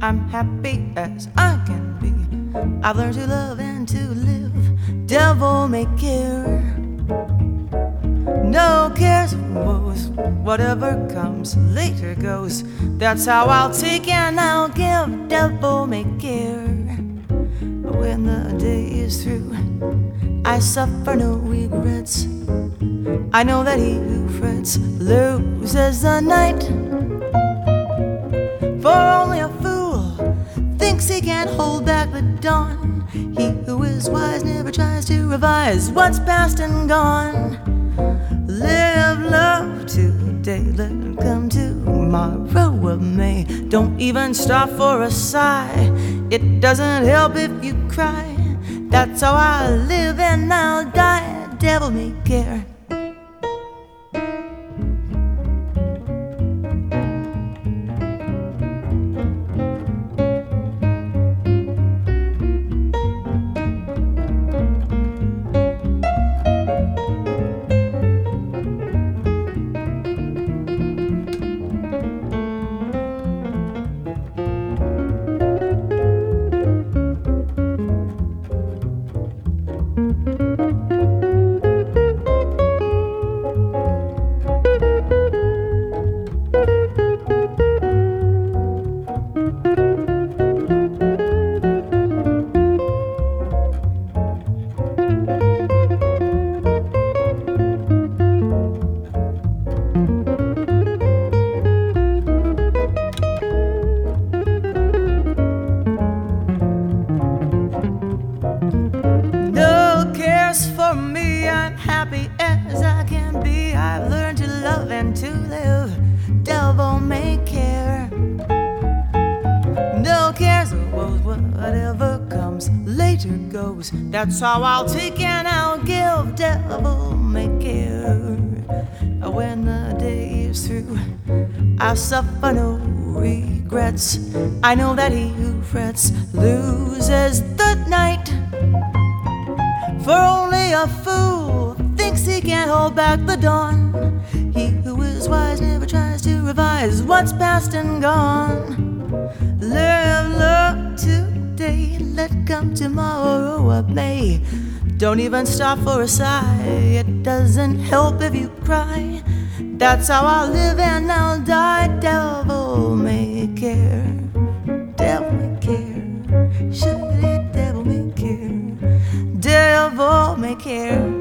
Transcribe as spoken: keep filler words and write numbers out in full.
I'm happy as I can be. I've learned to love and to live. Devil may care. No cares or woes. Whatever comes later goes. That's how I'll take and I'll give. Devil may care. When the day is through, I suffer no regrets. I know that he who frets loses the night. For only a fool thinks he can't hold back the dawn. He who is wise never tries to revise what's past and gone. Live love today, let it come tomorrow of May. Don't even stop for a sigh. It doesn't help if you cry. That's how I live and I'll die. Devil may care. For me, I'm happy as I can be. I've learned to love and to live. Devil may care. No cares or woes. Whatever comes later goes. That's how I'll take and I'll give. Devil may care. When the day is through, I suffer no regrets. I know that he who frets loses the night. For only a fool thinks he can't hold back the dawn. He who is wise never tries to revise what's past and gone. Live love today, let come tomorrow of May. Don't even stop for a sigh. It doesn't help if you cry. That's how I'll live and I'll die. Devil may care. Devil may care. Surely devil may care. Devil may care.